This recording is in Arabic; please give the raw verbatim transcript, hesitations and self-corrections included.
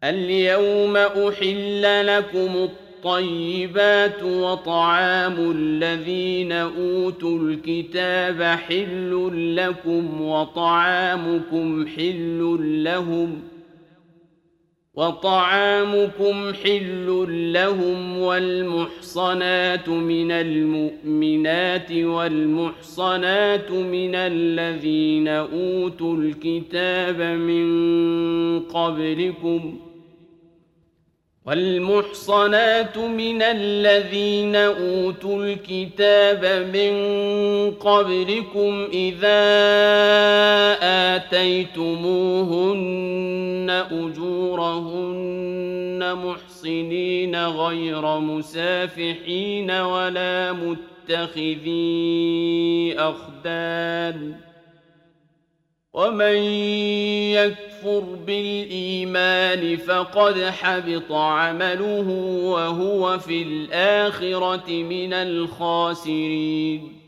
اليوم أحل لكم الطيبات وطعام الذين أوتوا الكتاب حل لكم وطعامكم حل لهم وطعامكم حل لهم والمحصنات من المؤمنات والمحصنات من الذين أوتوا الكتاب من قبلكم والمحصنات من الذين أوتوا الكتاب من قبلكم إذا آتيتموهن أجورهن محصنين غير مسافحين ولا متخذي أخدان ومن يكفر بالإيمان فقد حبط عمله وهو في الآخرة من الخاسرين